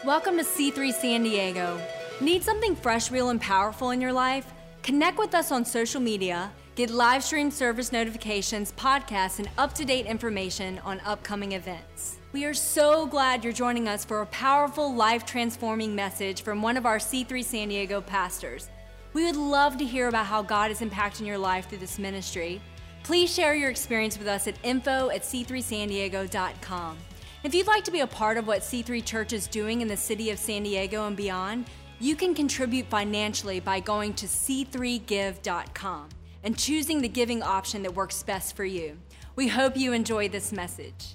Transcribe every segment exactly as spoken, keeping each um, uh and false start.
Welcome to C three San Diego. Need something fresh, real, and powerful in your life? Connect with us on social media, get live stream service notifications, podcasts, and up-to-date information on upcoming events. We are so glad you're joining us for a powerful, life-transforming message from one of our C three San Diego pastors. We would love to hear about how God is impacting your life through this ministry. Please share your experience with us at info at c three san diego dot com. If you'd like to be a part of what C three Church is doing in the city of San Diego and beyond, you can contribute financially by going to c three give dot com and choosing the giving option that works best for you. We hope you enjoy this message.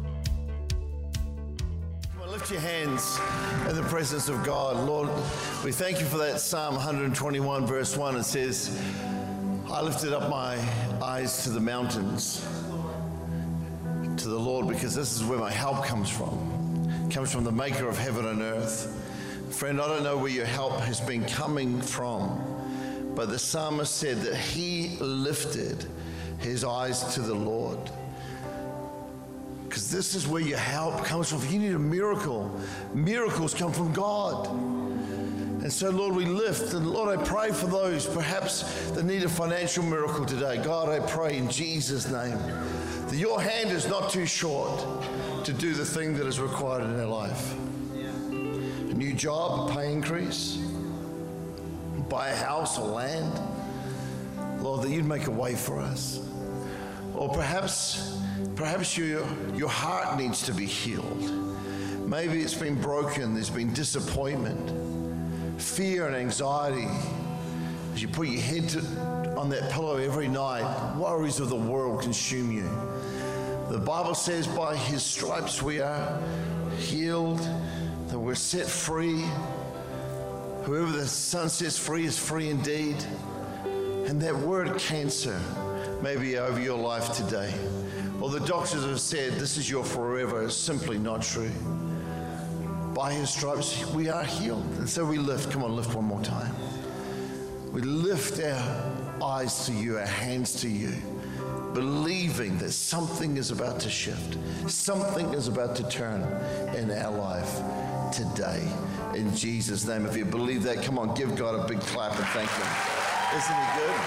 Well, lift your hands in the presence of God. Lord, we thank you for that Psalm one twenty-one verse one. It says, I lifted up my eyes to the mountains, to the Lord, because this is where my help comes from. It comes from the maker of heaven and earth. Friend, I don't know where your help has been coming from, but the psalmist said that he lifted his eyes to the Lord. Because this is where your help comes from. If you need a miracle, miracles come from God. And so, Lord, we lift. And Lord, I pray for those perhaps that need a financial miracle today. God, I pray in Jesus' name that your hand is not too short to do the thing that is required in their life. A new job, a pay increase, buy a house or land. Lord, that you'd make a way for us. Or perhaps, perhaps your, your heart needs to be healed. Maybe it's been broken, there's been disappointment, fear and anxiety. As you put your head to, on that pillow every night, worries of the world consume you. The Bible says by his stripes we are healed, that we're set free. Whoever the Son sets free is free indeed. And that word cancer may be over your life today. Or the doctors have said this is your forever. It's simply not true. By his stripes we are healed. And so we lift. Come on, lift one more time. We lift our eyes to you, our hands to you, believing that something is about to shift. Something is about to turn in our life today. In Jesus' name. If you believe that, come on, give God a big clap and thank him. Isn't he good?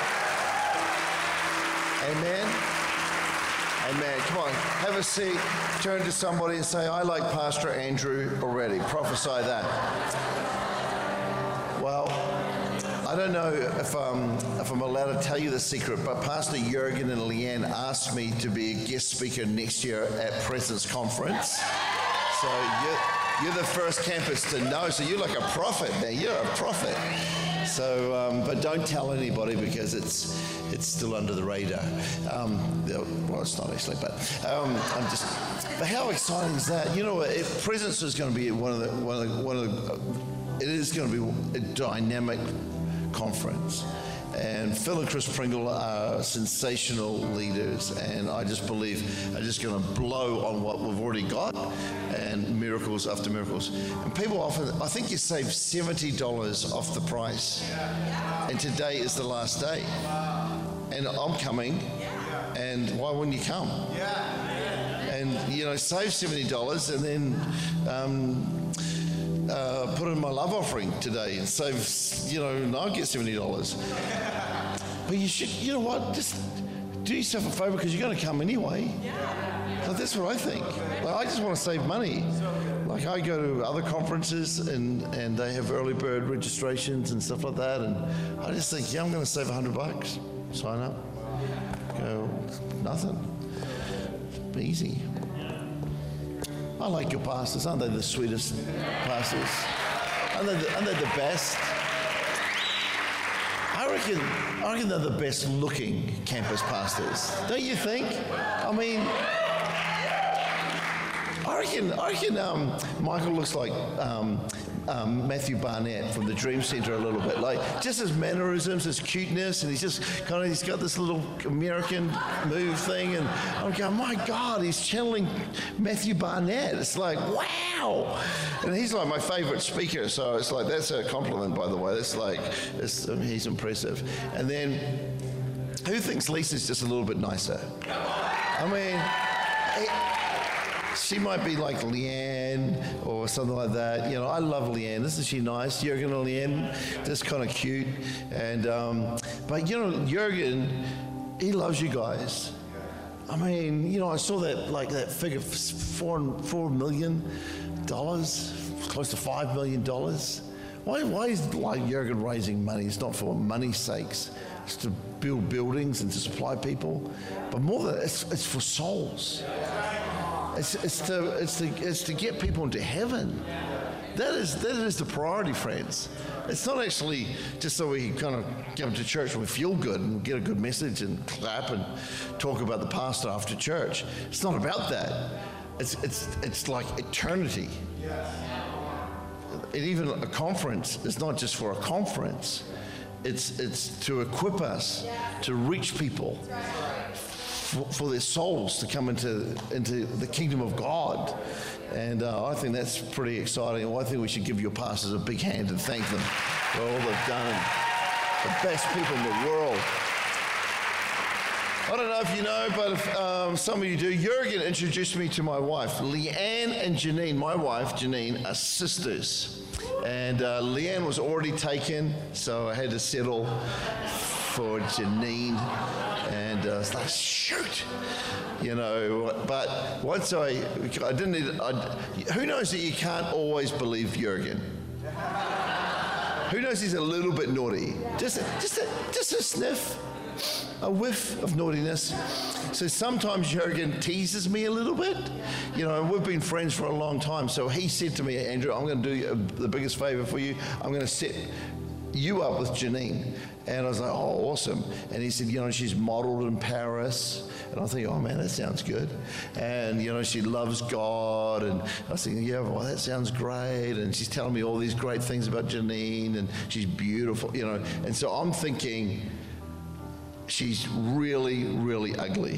Amen. Amen. Come on, have a seat. Turn to somebody and say, I like Pastor Andrew already. Prophesy that. Well, I don't know if, um, if I'm allowed to tell you the secret, but Pastor Jurgen and Leanne asked me to be a guest speaker next year at Presence Conference. So you're, you're the first campus to know. So you're like a prophet, man. You're a prophet. So, um, but don't tell anybody because it's it's still under the radar. Um, well, it's not actually, but um, I'm just. But how exciting is that? You know, if Presence is going to be one of the one of the, one of the, it is going to be a dynamic conference. And Phil and Chris Pringle are sensational leaders, and I just believe are just going to blow on what we've already got, and miracles after miracles. And people often, I think you save seventy dollars off the price, and today is the last day. And I'm coming, and why wouldn't you come? And, you know, save seventy dollars and then um, Uh, put in my love offering today and save, you know, and I'll get seventy dollars. But you should, you know what, just do yourself a favor because you're going to come anyway. Like, that's what I think. Like, I just want to save money. Like, I go to other conferences and, and they have early bird registrations and stuff like that, and I just think, yeah, I'm going to save a hundred bucks. Sign up. Go, nothing. Easy. I like your pastors. Aren't they the sweetest pastors? Aren't they the, aren't they the best? I reckon, I reckon they're the best looking campus pastors. Don't you think? I mean, I reckon, I reckon um, Michael looks like um, um, Matthew Barnett from the Dream Center a little bit. Like, just his mannerisms, his cuteness, and he's just kind of, he's got this little American move thing, and I'm going, my God, he's channeling Matthew Barnett. It's like, wow. And he's like my favorite speaker, so it's like, that's a compliment, by the way. That's like, it's, um, he's impressive. And then, who thinks Lisa's just a little bit nicer? I mean, it, she might be like Leanne or something like that. You know, I love Leanne. Isn't she nice? Jürgen and Leanne, just kind of cute. And um, but you know, Jürgen, he loves you guys. I mean, you know, I saw that like that figure, four four million dollars, close to five million dollars. Why why is like Jürgen raising money? It's not for money's sakes. It's to build buildings and to supply people, but more than it's it's for souls. It's it's to it's to it's to get people into heaven. That is that is the priority, friends. It's not actually just so we kind of come to church and we feel good and get a good message and clap and talk about the pastor after church. It's not about that. It's it's it's like eternity. And even a conference is not just for a conference. It's it's to equip us to reach people for, for their souls to come into into the kingdom of God. And uh, I think that's pretty exciting. And I think we should give your pastors a big hand and thank them for all they've done. The best people in the world. I don't know if you know, but if, um, some of you do. Jürgen introduced me to my wife. Leanne and Janine, my wife, Janine, are sisters. And uh, Leanne was already taken, so I had to settle for Janine. And uh, it's like, shoot, you know. But once I, I didn't need, I, who knows that you can't always believe Jürgen? Who knows he's a little bit naughty? Just, just, a, just a sniff. A whiff of naughtiness. So sometimes Jürgen teases me a little bit. You know, we've been friends for a long time. So he said to me, Andrew, I'm going to do you the biggest favor for you. I'm going to set you up with Janine. And I was like, oh, awesome. And he said, you know, she's modeled in Paris. And I think, oh, man, that sounds good. And, you know, she loves God. And I was thinking, yeah, well, that sounds great. And she's telling me all these great things about Janine. And she's beautiful, you know. And so I'm thinking, she's really, really ugly.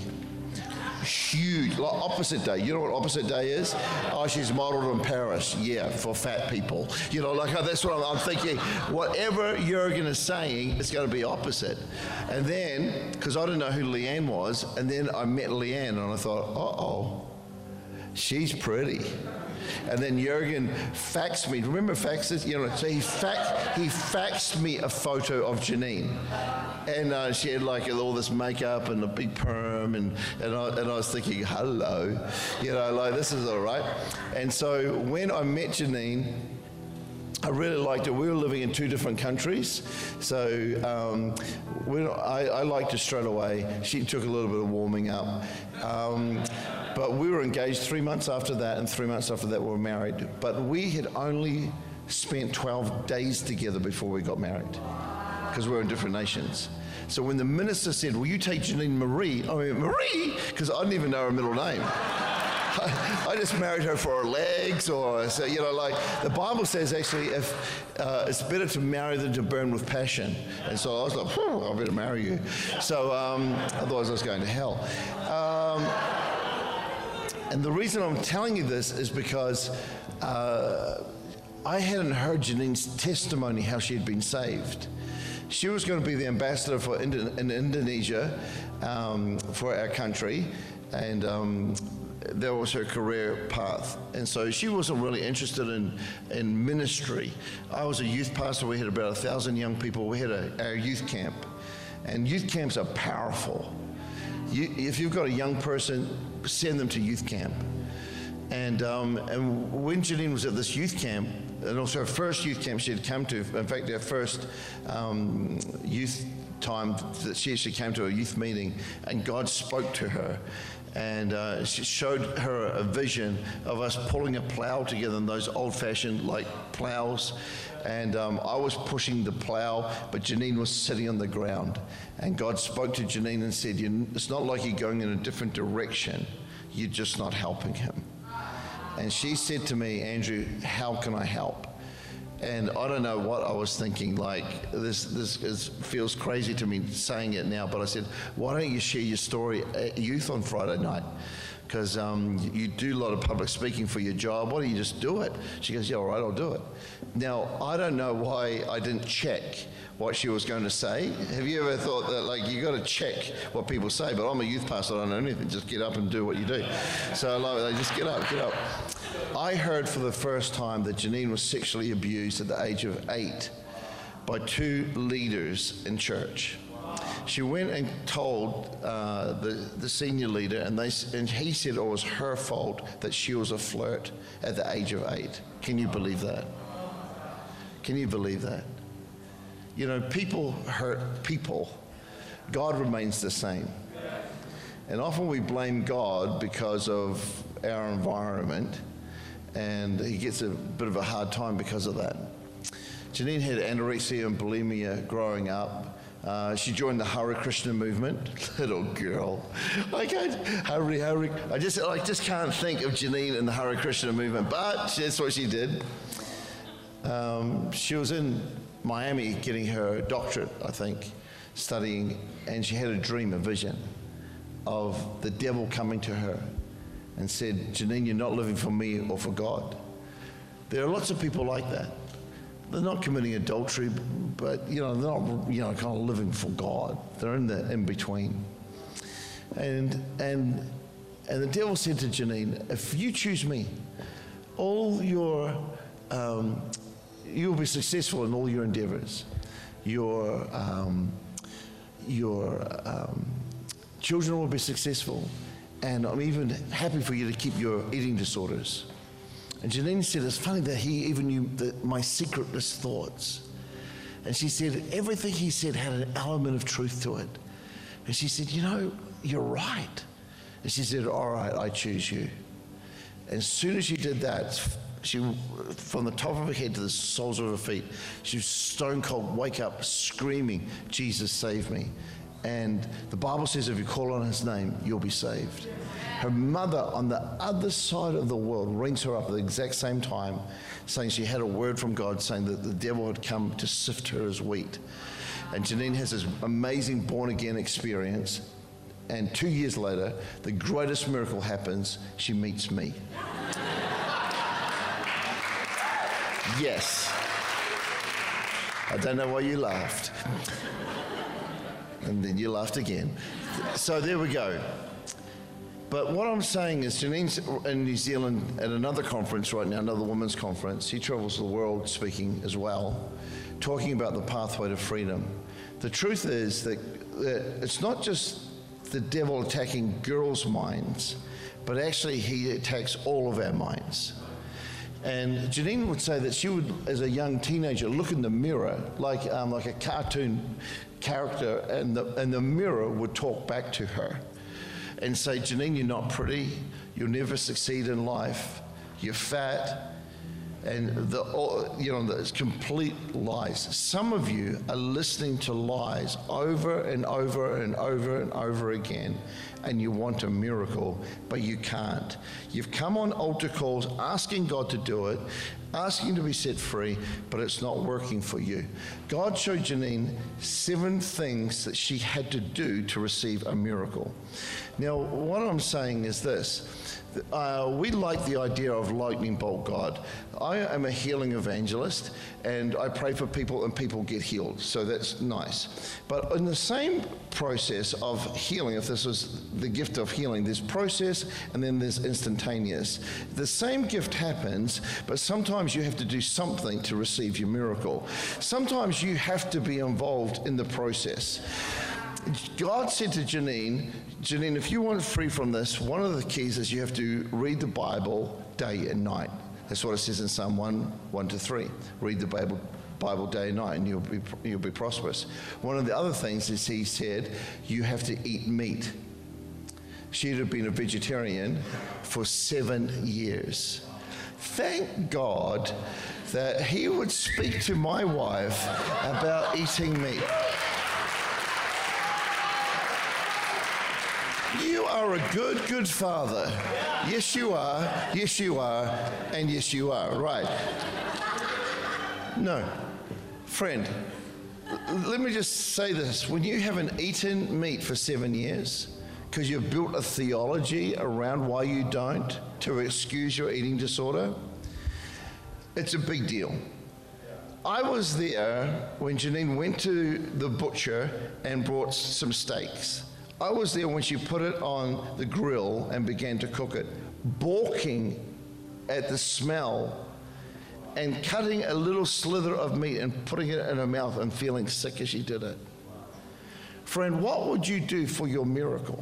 Huge, like opposite day. You know what opposite day is? Oh, she's modeled in Paris. Yeah, for fat people. You know, like that's what I'm, I'm thinking. Whatever Jürgen is saying, it's going to be opposite. And then, because I didn't know who Leanne was, and then I met Leanne, and I thought, uh-oh, she's pretty. And then Jürgen faxed me. Remember faxes? You know, so he faxed, he faxed me a photo of Janine. And uh, she had like all this makeup and a big perm. And, and, I, and I was thinking, hello. You know, like this is all right. And so when I met Janine, I really liked it. We were living in two different countries. So um, we, I, I liked her straight away. She took a little bit of warming up. Um, but we were engaged three months after that, and three months after that we were married. But we had only spent twelve days together before we got married, because we were in different nations. So when the minister said, will you take Janine Marie? I mean, Marie? Because I didn't even know her middle name. I, I just married her for her legs, or, so, you know, like the Bible says actually if uh, it's better to marry than to burn with passion. And so I was like, I better marry you. So um, otherwise I was going to hell. Um, and the reason I'm telling you this is because uh, I hadn't heard Janine's testimony, how she had been saved. She was going to be the ambassador for Indo- in Indonesia um, for our country, and um, that was her career path. And so she wasn't really interested in, in ministry. I was a youth pastor. We had about a thousand young people. We had a, our youth camp. And youth camps are powerful. You, if you've got a young person, send them to youth camp. And, um, and when Janine was at this youth camp, and also her first youth camp she had come to, in fact, her first um, youth time that she actually came to a youth meeting, and God spoke to her. And uh, she showed her a vision of us pulling a plow together in those old-fashioned like plows. And um, I was pushing the plow, but Janine was sitting on the ground. And God spoke to Janine and said, it's not like you're going in a different direction. You're just not helping him. And she said to me, Andrew, how can I help? And I don't know what I was thinking, like, this this is, feels crazy to me saying it now, but I said, why don't you share your story at youth on Friday night? because um, you do a lot of public speaking for your job. Why don't you just do it? She goes, yeah, all right, I'll do it. Now, I don't know why I didn't check what she was going to say. Have you ever thought that, like, you got to check what people say? But I'm a youth pastor, I don't know anything. Just get up and do what you do. So like, they just get up, get up. I heard for the first time that Janine was sexually abused at the age of eight by two leaders in church. She went and told uh, the, the senior leader, and, they, and he said it was her fault that she was a flirt at the age of eight. Can you believe that? Can you believe that? You know, people hurt people. God remains the same. And often we blame God because of our environment, and he gets a bit of a hard time because of that. Janine had anorexia and bulimia growing up. Uh, she joined the Hare Krishna movement. Little girl. I can't, Hare, Hare, I just, I just can't think of Janine in the Hare Krishna movement, but that's what she did. Um, she was in Miami getting her doctorate, I think, studying, and she had a dream, a vision of the devil coming to her and said, Janine, you're not living for me or for God. There are lots of people like that. They're not committing adultery, but you know, they're not, you know, kind of living for God. They're in the in between. And and and the devil said to Janine, if you choose me, all your um, you'll be successful in all your endeavors. Your um, your um, children will be successful, and I'm even happy for you to keep your eating disorders. And Janine said, it's funny that he even knew the, my secretless thoughts. And she said, everything he said had an element of truth to it. And she said, you know, you're right. And she said, all right, I choose you. And as soon as she did that, she, from the top of her head to the soles of her feet, she was stone cold, wake up, screaming, Jesus, save me. And the Bible says if you call on his name, you'll be saved. Her mother on the other side of the world rings her up at the exact same time, saying she had a word from God saying that the devil had come to sift her as wheat. And Janine has this amazing born-again experience. And two years later, the greatest miracle happens. She meets me. Yes. I don't know why you laughed. And then you laughed again. So there we go. But what I'm saying is Janine's in New Zealand at another conference right now, another women's conference. He travels the world speaking as well, talking about the pathway to freedom. The truth is that, that it's not just the devil attacking girls' minds, but actually he attacks all of our minds. And Janine would say that she would, as a young teenager, look in the mirror like um, like a cartoon character, and the, and the mirror would talk back to her and say, Janine, you're not pretty, you'll never succeed in life, you're fat, and the all, you know, the complete lies. Some of you are listening to lies over and over and over and over again, and you want a miracle, but you can't. You've come on altar calls asking God to do it, asking to be set free, but it's not working for you. God showed Janine seven things that she had to do to receive a miracle. Now, what I'm saying is this. Uh, we like the idea of lightning bolt God. I am a healing evangelist, and I pray for people and people get healed, so that's nice. But in the same process of healing, if this was the gift of healing, there's process and then there's instantaneous. The same gift happens, but sometimes you have to do something to receive your miracle. Sometimes you have to be involved in the process. God said to Janine, Janine, if you want free from this, one of the keys is you have to read the Bible day and night. That's what it says in Psalm one, one to three. Read the Bible, Bible day and night, and you'll be you'll be prosperous. One of the other things is he said you have to eat meat. She'd have been a vegetarian for seven years. Thank God that he would speak to my wife about eating meat. You are a good, good father. Yes, you are. Yes, you are. And yes, you are. Right. No. Friend, let me just say this. When you haven't eaten meat for seven years, because you've built a theology around why you don't to excuse your eating disorder, it's a big deal. I was there when Janine went to the butcher and brought some steaks. I was there when she put it on the grill and began to cook it, balking at the smell and cutting a little slither of meat and putting it in her mouth and feeling sick as she did it. Friend, what would you do for your miracle?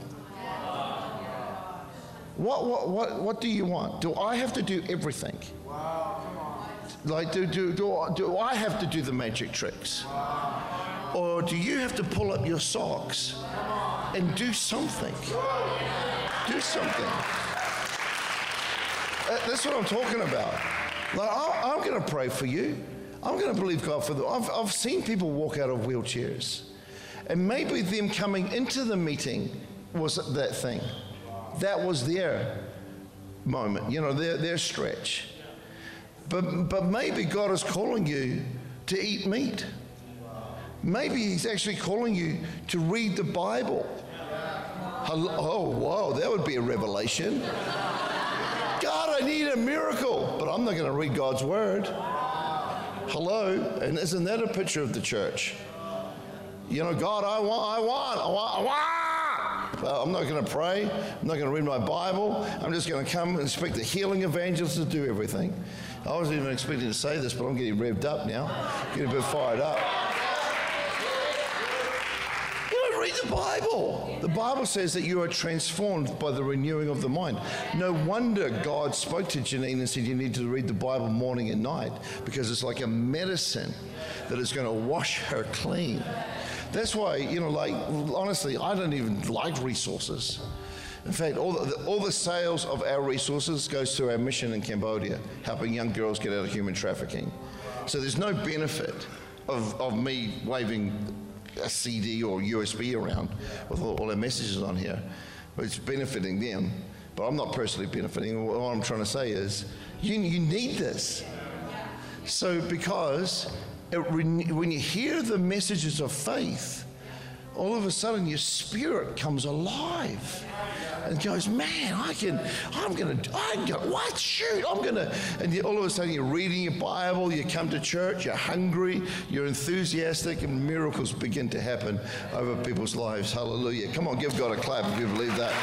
What, what, what, what do you want? Do I have to do everything? Like, do, do, do, do I have to do the magic tricks? Or do you have to pull up your socks and do something? Do something. That's what I'm talking about. Like, I'm going to pray for you. I'm going to believe God for them. I've, I've seen people walk out of wheelchairs. And maybe them coming into the meeting was that thing. That was their moment, you know, their, their stretch. But, but maybe God is calling you to eat meat. Maybe he's actually calling you to read the Bible. Oh, wow, that would be a revelation. God, I need a miracle, but I'm not going to read God's word. Hello, and isn't that a picture of the church? You know, God, I want, I want, I want, I want. Well, I'm not going to pray. I'm not going to read my Bible. I'm just going to come and expect the healing evangelist to do everything. I wasn't even expecting to say this, but I'm getting revved up now, getting a bit fired up. You know, read the Bible. The Bible says that you are transformed by the renewing of the mind. No wonder God spoke to Janine and said you need to read the Bible morning and night, because it's like a medicine that is going to wash her clean. That's why, you know, like, honestly, I don't even like resources. In fact, all the, all the sales of our resources goes to our mission in Cambodia, helping young girls get out of human trafficking. So there's no benefit of, of me waving a C D or U S B around with all, all our messages on here. It's benefiting them, but I'm not personally benefiting. What I'm trying to say is, you, you need this. So because it, when you hear the messages of faith, all of a sudden your spirit comes alive and goes, man, I can, I'm gonna, I'm gonna, what, shoot, I'm gonna, and you, all of a sudden you're reading your Bible, you come to church, you're hungry, you're enthusiastic, and miracles begin to happen over people's lives. Hallelujah. Come on, give God a clap if you believe that.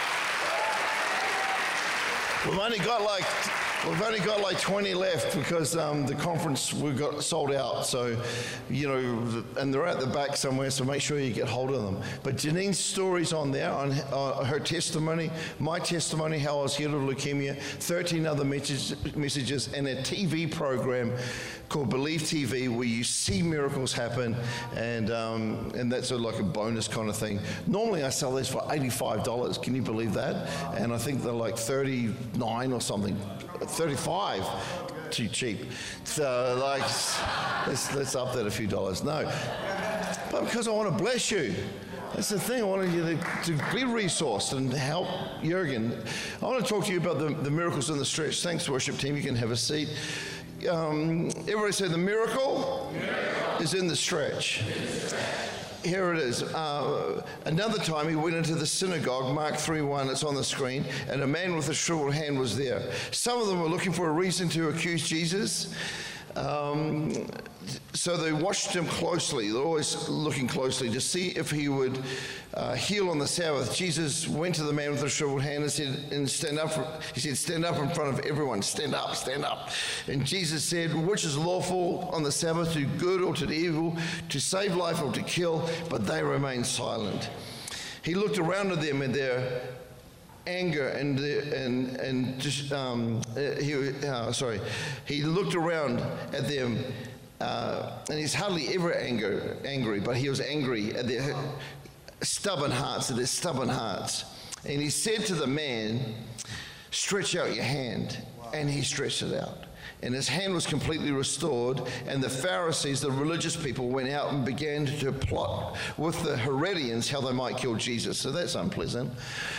We've only got like, We've only got like twenty left because um, the conference we got sold out. So, you know, and they're at the back somewhere, so make sure you get hold of them. But Janine's story's on there, on uh, her testimony, my testimony, how I was healed of leukemia, thirteen other messages, messages, and a T V program called Believe T V, where you see miracles happen, and um, and that's a, like a bonus kind of thing. Normally I sell these for eighty-five dollars. Can you believe that? And I think they're like thirty-nine or something. thirty-five, too cheap. So like, let's, let's up that a few dollars. No, but because I want to bless you. That's the thing. I wanted you to, to be resourced and help Jurgen. I want to talk to you about the, the miracles in the stretch. Thanks, worship team. You can have a seat. Um, everybody say the miracle, miracle is in the stretch. Here it is. Uh, another time he went into the synagogue, Mark three one, it's on the screen, and a man with a shriveled hand was there. Some of them were looking for a reason to accuse Jesus. Um, so they watched him closely. They're always looking closely to see if he would uh, heal on the Sabbath. Jesus went to the man with the shriveled hand and said, and stand up. For, he said, stand up in front of everyone. Stand up, stand up. And Jesus said, which is lawful on the Sabbath, to do good or to do evil, to save life or to kill? But they remained silent. He looked around at them and their anger and and and just um, he uh, sorry, he looked around at them, uh, and he's hardly ever anger, angry, but he was angry at their stubborn hearts, at their stubborn hearts. And he said to the man, "Stretch out your hand," and he stretched it out. And his hand was completely restored, and the Pharisees, the religious people, went out and began to plot with the Herodians how they might kill Jesus. So that's unpleasant.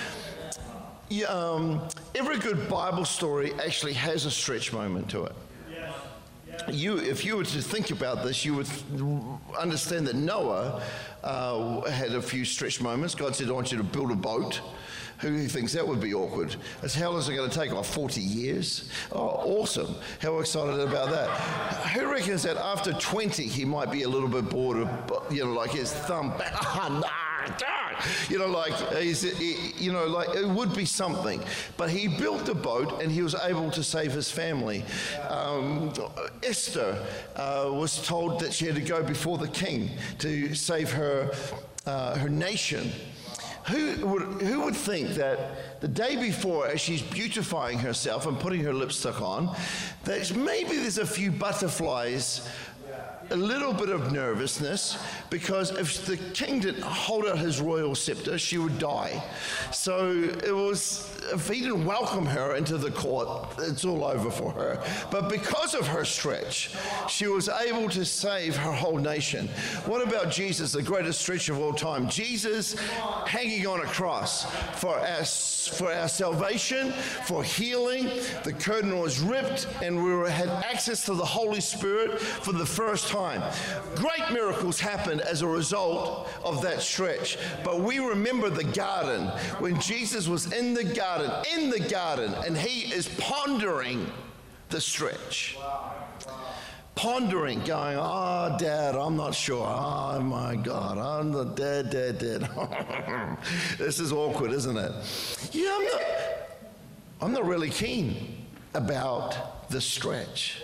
Yeah, um, every good Bible story actually has a stretch moment to it. Yes. Yes. you, if you were to think about this, you would understand that Noah uh, had a few stretch moments. God said, I want you to build a boat. Who thinks that would be awkward? As how long is it going to take? Oh, forty years? Oh, awesome. How excited about that? Who reckons that after twenty, he might be a little bit bored of, you know, like his thumb back, you know, like, he's, he, you know, like it would be something. But he built the boat and he was able to save his family. Um, Esther uh, was told that she had to go before the king to save her, uh, her nation. Who would, who would think that the day before, as she's beautifying herself and putting her lipstick on, that maybe there's a few butterflies, a little bit of nervousness, because if the king didn't hold out his royal scepter, she would die. So it was, if he didn't welcome her into the court, it's all over for her. But because of her stretch, she was able to save her whole nation. What about Jesus, the greatest stretch of all time? Jesus hanging on a cross for our, for our salvation, for healing. The curtain was ripped and we were, had access to the Holy Spirit for the first time. Great miracles happened as a result of that stretch. But we remember the garden, when Jesus was in the garden, in the garden, and he is pondering the stretch. Pondering, going, oh, Dad, I'm not sure. Oh, my God, I'm the dad, dad, dad. This is awkward, isn't it? Yeah, I'm not, I'm not really keen about the stretch.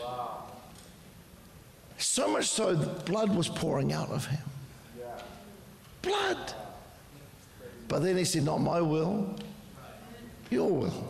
So much so that blood was pouring out of him. Blood. But then he said, not my will, your will.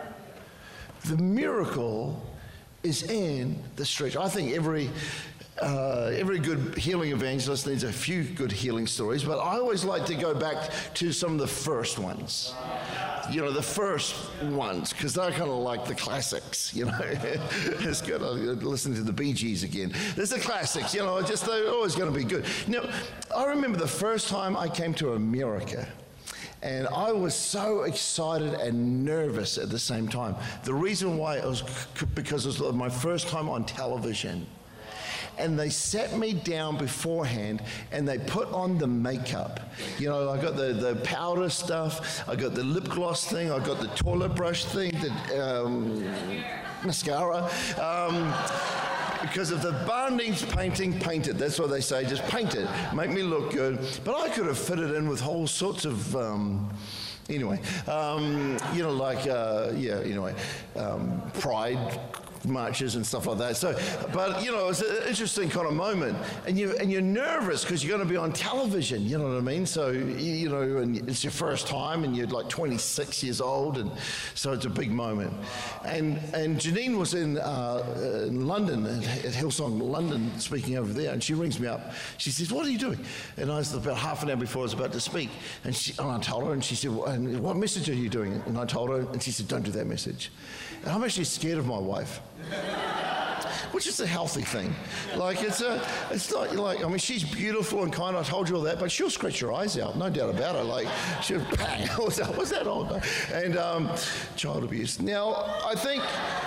The miracle is in the stretch. I think every uh, every good healing evangelist needs a few good healing stories, but I always like to go back to some of the first ones. You know, the first ones, because they're kind of like the classics, you know. It's good. I listen to the Bee Gees again. There's the classics, you know, just they're always going to be good. Now, I remember the first time I came to America, and I was so excited and nervous at the same time. The reason why it was because it was my first time on television. And they sat me down beforehand and they put on the makeup. You know, I got the, the powder stuff, I got the lip gloss thing, I got the toilet brush thing, the um, mascara. Um, because if the barn needs painting, paint it. That's what they say, just paint it, make me look good. But I could have fit it in with all sorts of, um, anyway, um, you know, like, uh, yeah, anyway, um, pride marches and stuff like that. So, but you know, it's an interesting kind of moment, and you and you're nervous because you're going to be on television. You know what I mean? So you, you know, and it's your first time, and you're like twenty-six years old, and so it's a big moment. And and Janine was in, uh, in London at, at Hillsong London, speaking over there, and she rings me up. She says, "What are you doing?" And I was about half an hour before I was about to speak, and, she, and I told her, and she said, well, and "What message are you doing?" And I told her, and she said, "Don't do that message." And I'm actually scared of my wife. Which is a healthy thing. Like, it's a, it's not like, I mean, she's beautiful and kind, I told you all that, but she'll scratch your eyes out, no doubt about it. Like, she'll, bang, what's that, what's that on? And um, child abuse. Now, I think,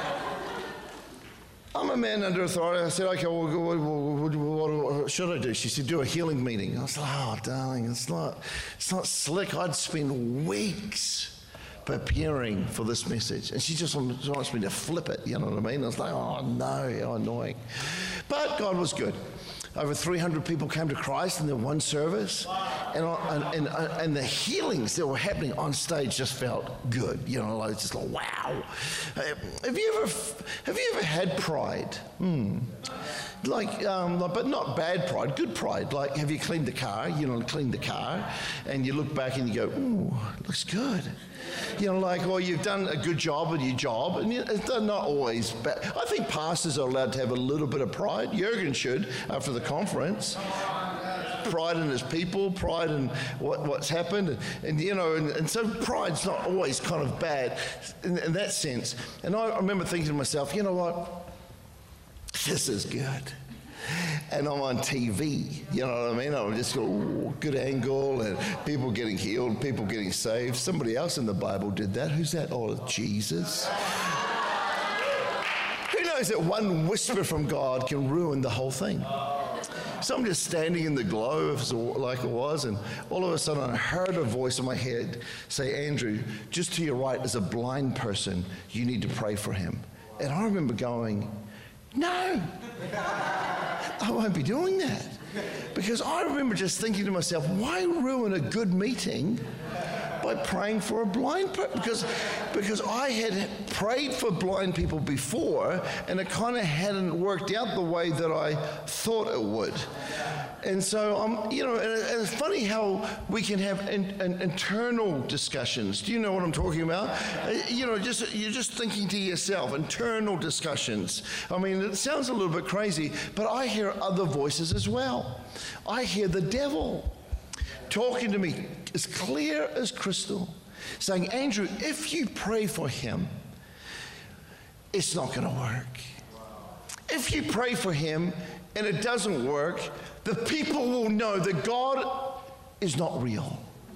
I'm a man under authority. I said, okay, well, what, what, what, what should I do? She said, do a healing meeting. I was like, oh, darling, it's not, it's not slick. I'd spend weeks preparing for this message, and she just wants me to flip it, you know what I mean? I was like, oh no, how annoying. But God was good. Over three hundred people came to Christ in the one service, and, and, and, and the healings that were happening on stage just felt good, you know, like just like, wow. Have you ever, have you ever had pride? Hmm. Like, um, but not bad pride, good pride. Like, have you cleaned the car? You know, cleaned the car, and you look back and you go, ooh, it looks good. You know, like, well, you've done a good job at your job, and it's not always bad. I think pastors are allowed to have a little bit of pride. Jurgen should, after the conference. Pride in his people, pride in what, what's happened, and, and you know, and, and so pride's not always kind of bad in, in that sense. And I remember thinking to myself, you know what? This is good. And I'm on T V, you know what I mean? I'm just go, good angle, and people getting healed, people getting saved. Somebody else in the Bible did that. Who's that? Oh, Jesus. Who knows that one whisper from God can ruin the whole thing? So I'm just standing in the glow, like it was, and all of a sudden I heard a voice in my head say, Andrew, just to your right is a blind person. You need to pray for him. And I remember going, no, I won't be doing that. Because I remember just thinking to myself, why ruin a good meeting by praying for a blind person? Because, because I had prayed for blind people before, and it kind of hadn't worked out the way that I thought it would. And so, um, you know, and, and it's funny how we can have in, in, internal discussions. Do you know what I'm talking about? Uh, you know, just you're just thinking to yourself, internal discussions. I mean, it sounds a little bit crazy, but I hear other voices as well. I hear the devil talking to me as clear as crystal, saying, Andrew, if you pray for him, it's not going to work. If you pray for him and it doesn't work, the people will know that God is not real.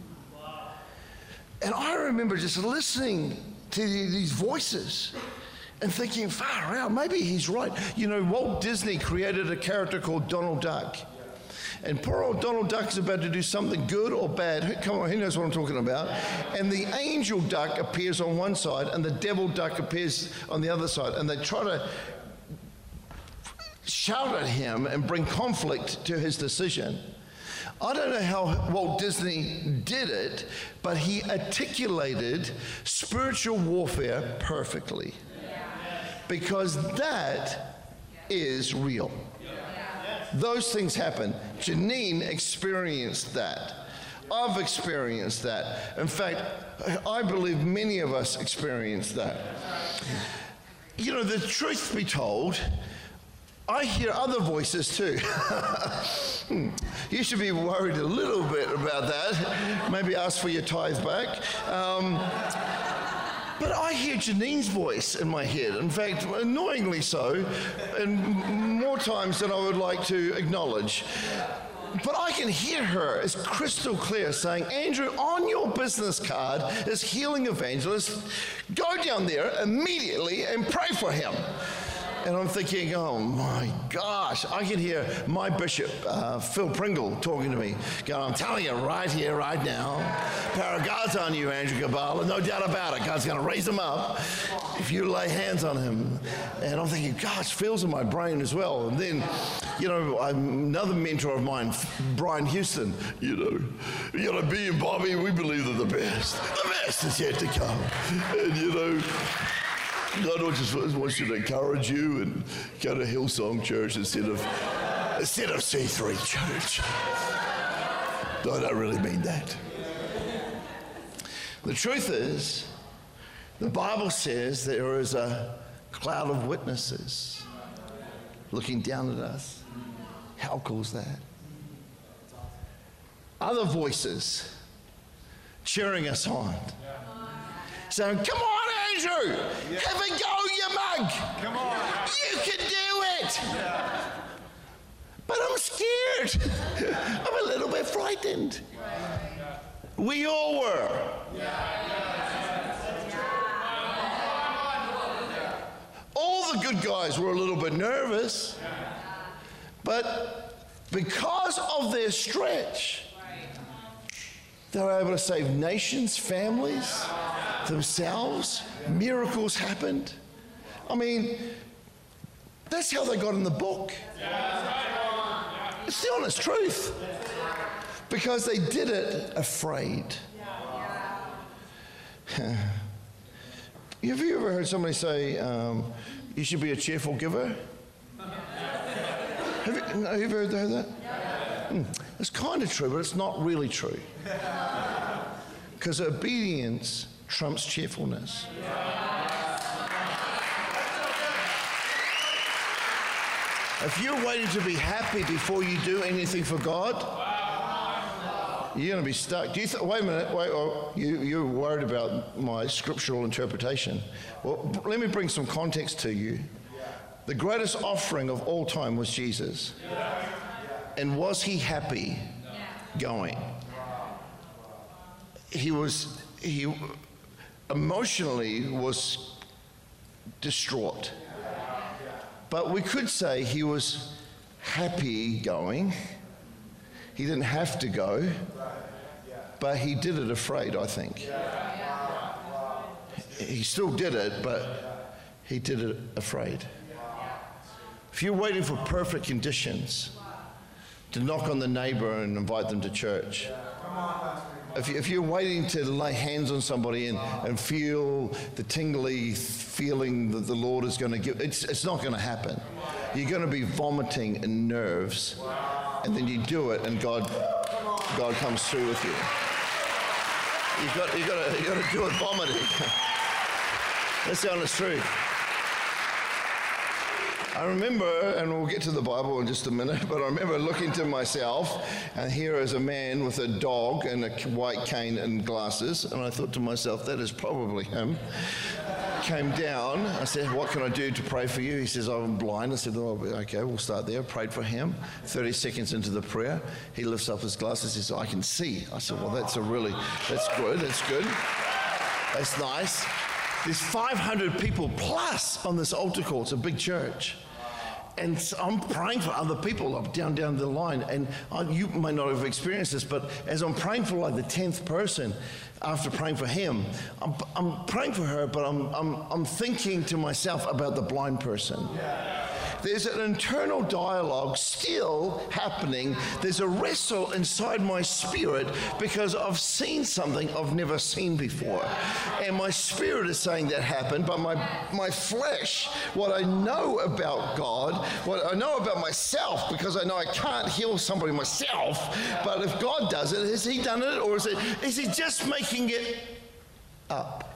And I remember just listening to these voices and thinking, far out, maybe he's right. You know, Walt Disney created a character called Donald Duck. And poor old Donald Duck is about to do something good or bad. Come on, he knows what I'm talking about. And the angel duck appears on one side and the devil duck appears on the other side. And they try to shout at him and bring conflict to his decision. I don't know how Walt Disney did it, but he articulated spiritual warfare perfectly. Because that is real. Those things happen. Janine experienced that. I've experienced that. In fact, I believe many of us experienced that. You know, the truth be told, I hear other voices too. You should be worried a little bit about that. Maybe ask for your tithe back. Um, But I hear Janine's voice in my head. In fact, annoyingly so, and more times than I would like to acknowledge. But I can hear her as crystal clear saying, Andrew, on your business card is Healing Evangelist. Go down there immediately and pray for him. And I'm thinking, oh my gosh, I can hear my bishop, uh, Phil Pringle, talking to me, going, I'm telling you right here, right now, power of God's on you, Andrew Kabbalah, no doubt about it. God's going to raise him up if you lay hands on him. And I'm thinking, gosh, Phil's in my brain as well. And then, you know, I'm, another mentor of mine, Brian Houston, you know, you know, me and Bobby, we believe in the best. The best is yet to come. And, you know, God just wants you to encourage you and go to Hillsong Church instead of instead of C three Church. No, I don't really mean that. The truth is, the Bible says there is a cloud of witnesses looking down at us. How cool is that? Other voices cheering us on. Saying, come on, Andrew, yeah. Have a go, you mug. Come on. You can do it. Yeah. But I'm scared. I'm a little bit frightened. Yeah. We all were. Yeah. All the good guys were a little bit nervous. But because of their stretch, they were able to save nations, families, themselves. Miracles happened. I mean, that's how they got in the book. It's the honest truth. Because they did it afraid. Have you ever heard somebody say, um, you should be a cheerful giver? Have you, no, have you ever heard that? Hmm. It's kind of true, but it's not really true. Because obedience trumps cheerfulness. If you're waiting to be happy before you do anything for God, you're going to be stuck. Do you th- wait a minute, wait, oh, you, you're worried about my scriptural interpretation. Well, let me bring some context to you. The greatest offering of all time was Jesus. And was he happy going? He was, he emotionally was distraught. But we could say he was happy going. He didn't have to go, but he did it afraid, I think. He still did it, but he did it afraid. If you're waiting for perfect conditions to knock on the neighbor and invite them to church, if, you, if you're waiting to lay hands on somebody and, and feel the tingly feeling that the Lord is going to give, it's, it's not going to happen. You're going to be vomiting in nerves, and then you do it, and God, God comes through with you. You've got, you've got to, you've got to do it vomiting. That's the honest truth. I remember, and we'll get to the Bible in just a minute, but I remember looking to myself, and here is a man with a dog and a white cane and glasses, and I thought to myself, that is probably him. Came down, I said, what can I do to pray for you? He says, I'm blind. I said, oh, okay, we'll start there. Prayed for him. thirty seconds into the prayer, he lifts up his glasses. He says, I can see. I said, well, that's a really, that's good, that's good. That's nice. There's five hundred people plus on this altar call. It's a big church. And so I'm praying for other people up down, down the line. And I, you may not have experienced this, but as I'm praying for like the tenth person, after praying for him, I'm, I'm praying for her, but I'm, I'm, I'm thinking to myself about the blind person. Yeah. There's an internal dialogue still happening. There's a wrestle inside my spirit because I've seen something I've never seen before. And my spirit is saying that happened, but my, my flesh, what I know about God, what I know about myself, because I know I can't heal somebody myself, but if God does it, has he done it, or is, it, is he just making it up?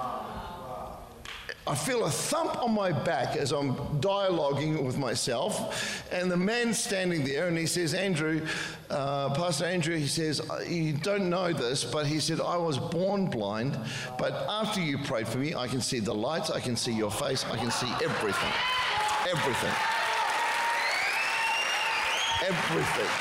I feel a thump on my back as I'm dialoguing with myself, and the man standing there, and he says, Andrew, uh, Pastor Andrew, he says, you don't know this, but he said, I was born blind, but after you prayed for me, I can see the lights, I can see your face, I can see everything. Everything. Everything.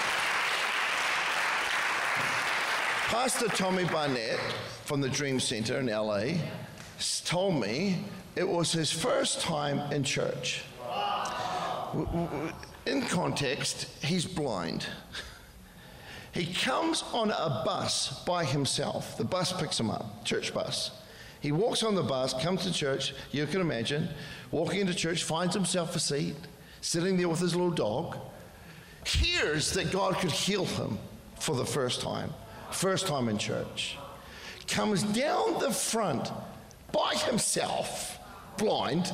Pastor Tommy Barnett from the Dream Center in L A told me it was his first time in church. In context, he's blind. He comes on a bus by himself. The bus picks him up, church bus. He walks on the bus, comes to church, you can imagine, walking into church, finds himself a seat, sitting there with his little dog, hears that God could heal him for the first time, first time in church, comes down the front by himself, blind,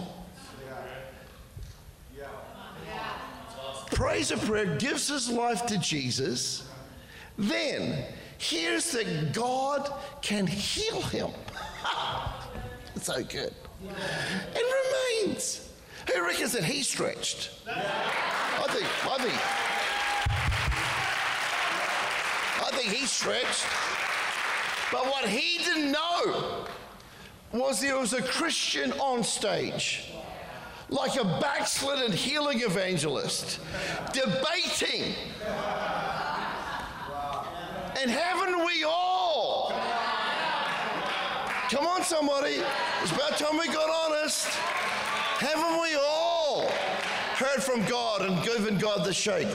prays a prayer, gives his life to Jesus, then hears that God can heal him. It's so good. And remains. Who reckons that he stretched? I think, I think, I think he stretched. But what he didn't know was there was a Christian on stage, like a backslidden healing evangelist, debating. And haven't we all? Come on, somebody. It's about time we got honest. Haven't we all heard from God and given God the shake?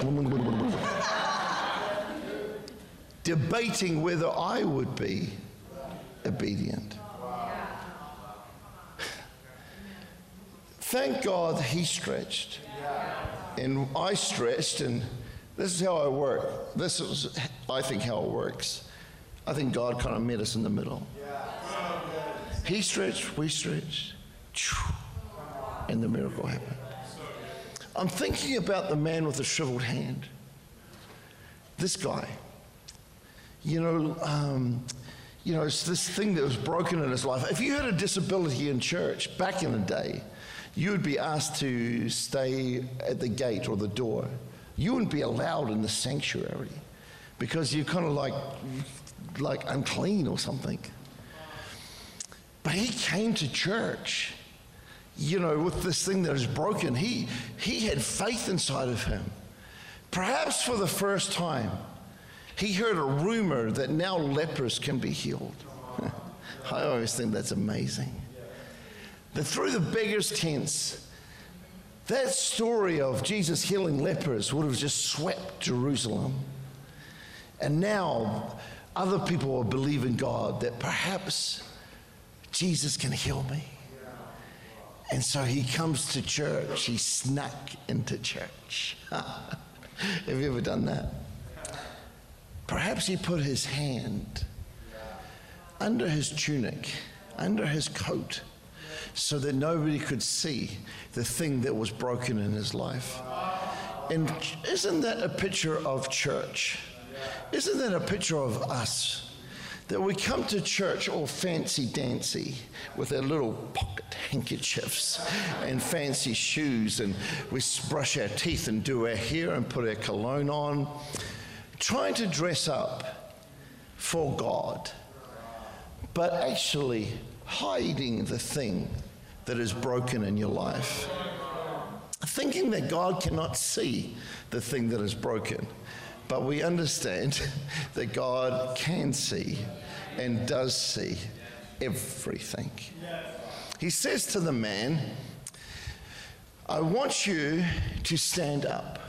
Debating whether I would be obedient. Thank God he stretched. And I stretched, and this is how I work. This is, I think, how it works. I think God kind of met us in the middle. He stretched, we stretched, and the miracle happened. I'm thinking about the man with the shriveled hand. This guy. You know, um, you know, it's this thing that was broken in his life. If you had a disability in church back in the day, you would be asked to stay at the gate or the door. You wouldn't be allowed in the sanctuary because you're kind of like, like unclean or something. But he came to church, you know, with this thing that is broken. He, he had faith inside of him. Perhaps for the first time, he heard a rumor that now lepers can be healed. I always think that's amazing. That through the beggars' tents, That story of Jesus healing lepers would have just swept Jerusalem. And now other people will believe in God that perhaps Jesus can heal me. And so he comes to church. He snuck into church. Have you ever done that? Perhaps he put his hand under his tunic, under his coat, so that nobody could see the thing that was broken in his life. And isn't that a picture of church? Isn't that a picture of us? That we come to church all fancy-dancy with our little pocket handkerchiefs and fancy shoes, and we brush our teeth and do our hair and put our cologne on, trying to dress up for God, but actually hiding the thing that is broken in your life. Thinking that God cannot see the thing that is broken. But we understand that God can see and does see everything. He says to the man, I want you to stand up.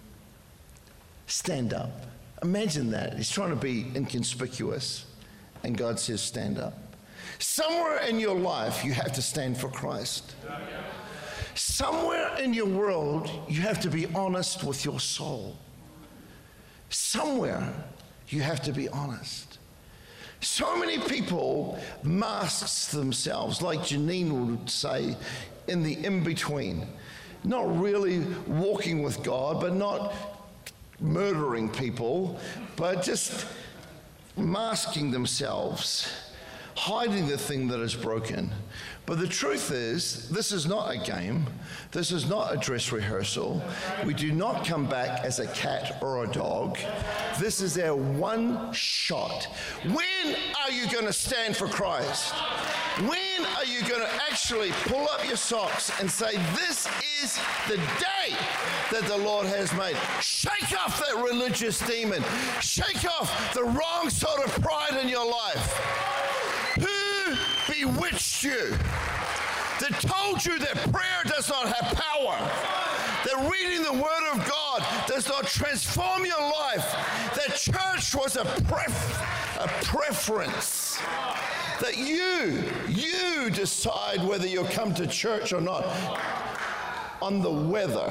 Stand up. Imagine that. He's trying to be inconspicuous. And God says, stand up. Somewhere in your life, you have to stand for Christ. Somewhere in your world, you have to be honest with your soul. Somewhere, you have to be honest. So many people mask themselves, like Janine would say, in the in-between. Not really walking with God, but not murdering people, but just masking themselves, hiding the thing that is broken. But the truth is, this is not a game. This is not a dress rehearsal. We do not come back as a cat or a dog. This is our one shot. When are you going to stand for Christ? When are you going to actually pull up your socks and say, this is the day that the Lord has made? Shake off that religious demon. Shake off the wrong sort of pride in your life. Who bewitched you? That told you that prayer does not have power, that reading the Word of God does not transform your life, that church was a, pref- a preference, that you, you decide whether you'll come to church or not on the weather.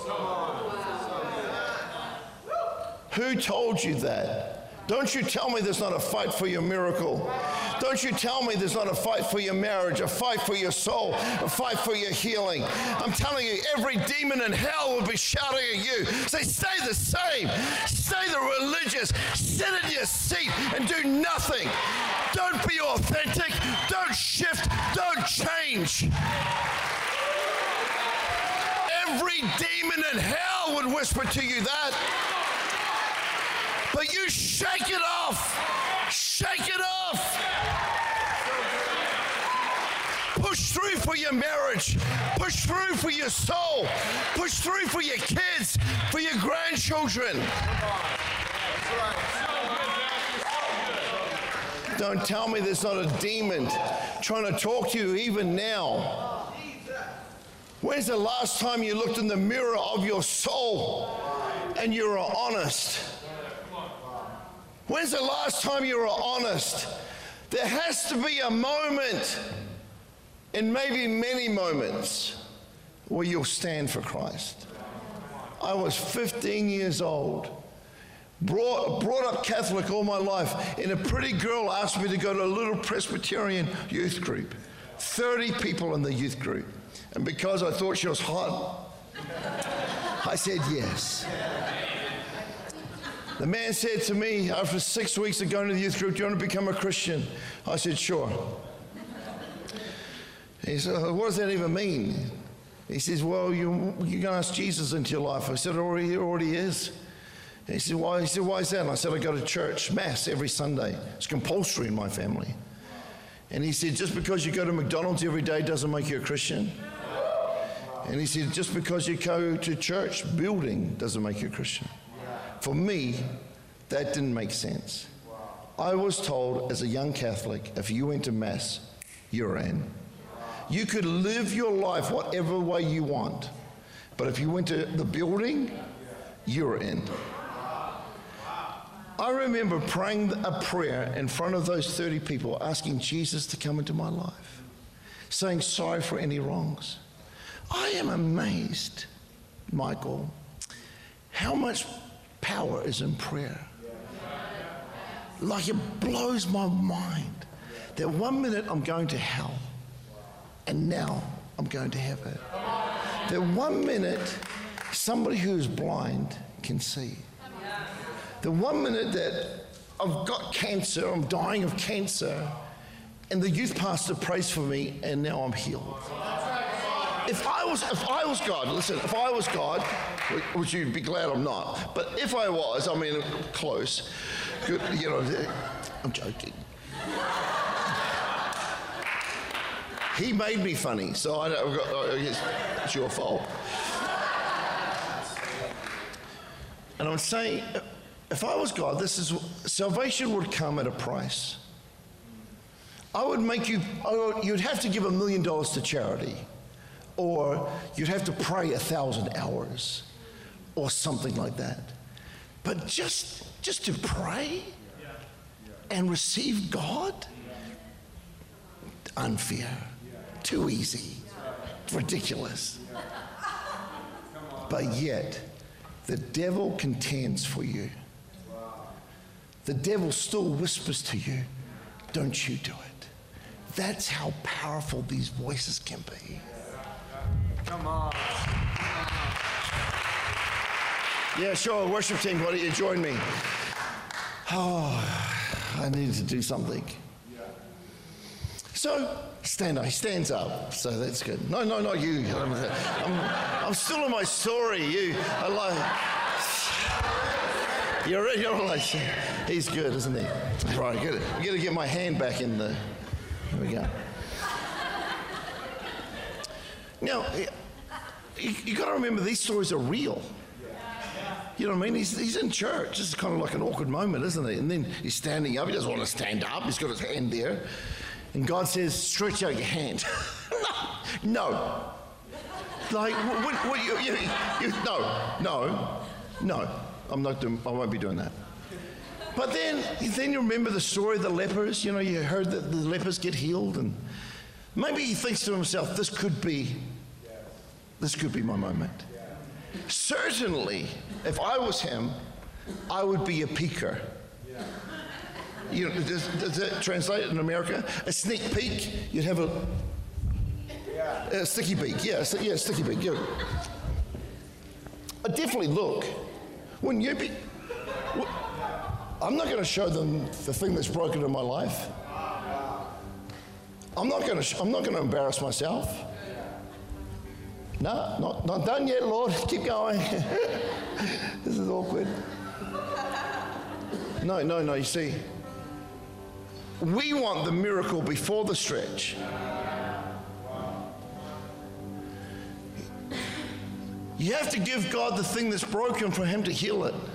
Who told you that? Don't you tell me there's not a fight for your miracle. Don't you tell me there's not a fight for your marriage, a fight for your soul, a fight for your healing. I'm telling you, every demon in hell will be shouting at you. Say, stay the same. Stay the religious. Sit in your seat and do nothing. Don't be authentic. Don't shift. Don't change. Every demon in hell would whisper to you that. But you shake it off. Shake it off. Push through for your marriage. Push through for your soul. Push through for your kids, for your grandchildren. Don't tell me there's not a demon trying to talk to you even now. When's the last time you looked in the mirror of your soul and you were honest? When's the last time you were honest? There has to be a moment, and maybe many moments, where you'll stand for Christ. I was fifteen years old, brought, brought up Catholic all my life, and a pretty girl asked me to go to a little Presbyterian youth group. thirty people in the youth group. And because I thought she was hot, I said yes. The man said to me after six weeks of going to the youth group, do you want to become a Christian? I said, sure. He said, what does that even mean? He says, well, you, you're going to ask Jesus into your life. I said, already, he already is. He said, why? He said, why is that? And I said, I go to church, Mass every Sunday. It's compulsory in my family. And he said, just because you go to McDonald's every day doesn't make you a Christian. And he said, just because you go to church building doesn't make you a Christian. For me, that didn't make sense. I was told as a young Catholic, if you went to Mass, you're in. You could live your life whatever way you want, But if you went to the building, you were in. I remember praying a prayer in front of those thirty people, asking Jesus to come into my life, saying sorry for any wrongs. I am amazed, Michael, how much power is in prayer. Like, it blows my mind that one minute I'm going to hell and now I'm going to heaven. That one minute somebody who is blind can see. The one minute that I've got cancer, I'm dying of cancer, and the youth pastor prays for me and now I'm healed. If I was, if I was God, listen, if I was God, which you'd be glad I'm not, but if I was, I mean, close, good, you know, I'm joking. He made me funny, so I don't, I guess it's your fault. And I'm saying, if I was God, this is, salvation would come at a price. I would make you, I would, you'd have to give a million dollars to charity, or you'd have to pray a thousand hours, or something like that. But just, just to pray and receive God, unfair, too easy, ridiculous. But yet, the devil contends for you. The devil still whispers to you, don't you do it. That's how powerful these voices can be. Come on. Yeah, sure, worship team, why don't you join me? Oh, I needed to do something. So, stand up, he stands up, so that's good. No, no, not you. I'm, I'm, I'm still in my story. You, I like, you're, you're like, he's good, isn't he? Right, good. I got to get my hand back in the, here we go. Now, you, you got to remember these stories are real. You know what I mean? He's, he's in church. This is kind of like an awkward moment, isn't it? And then he's standing up. He doesn't want to stand up. He's got his hand there. And God says, stretch out your hand. no. No. Like, what, what you, you, you, no, no, no. I'm not doing, I won't be doing that. But then, then you remember the story of the lepers. You know, you heard that the lepers get healed. And maybe he thinks to himself, this could be, this could be my moment. Certainly, if I was him, I would be a peeker. You know, does, does that translate in America? A sneak peek, you'd have a, a sticky beak. Yeah, a, yeah, sticky beak. Yeah. I'd definitely look. Wouldn't you be? I'm not going to show them the thing that's broken in my life. I'm not going to. I'm not going to embarrass myself. No, not, not done yet, Lord. Keep going. This is awkward. No, no, no. You see, we want the miracle before the stretch. You have to give God the thing that's broken for him to heal it.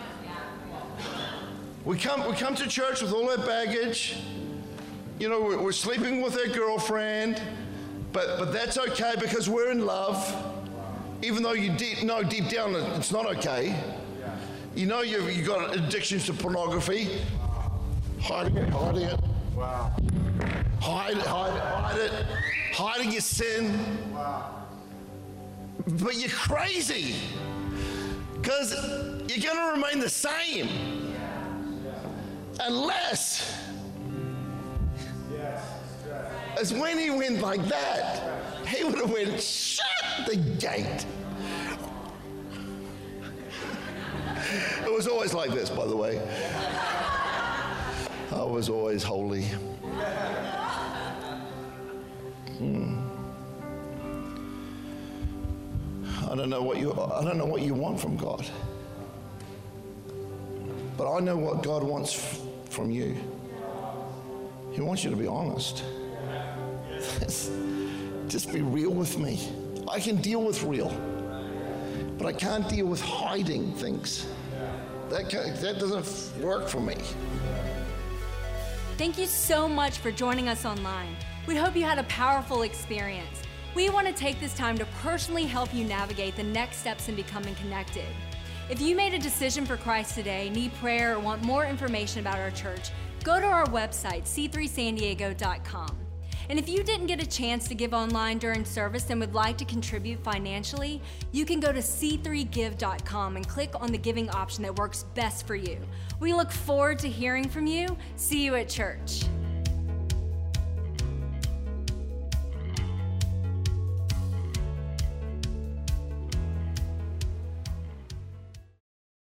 We come, we come to church with all our baggage. You know, we're, we're sleeping with our girlfriend. But but that's okay because we're in love, even though you deep, know deep down it's not okay. You know you've, you've got addictions to pornography. Hiding it, hiding it. Wow. Hide it, hide it, hide it. Hiding your sin. Wow. But you're crazy because you're going to remain the same unless... As when he went like that, he would have went, shut the gate. It was always like this, by the way. I was always holy. Hmm. I don't know what you I don't know what you want from God. But I know what God wants f- from you. He wants you to be honest. Just be real with me. I can deal with real, but I can't deal with hiding things. That can, that doesn't work for me. Thank you so much for joining us online. We hope you had a powerful experience. We want to take this time to personally help you navigate the next steps in becoming connected. If you made a decision for Christ today, need prayer, or want more information about our church, go to our website, c three san diego dot com. And if you didn't get a chance to give online during service and would like to contribute financially, you can go to c three give dot com and click on the giving option that works best for you. We look forward to hearing from you. See you at church.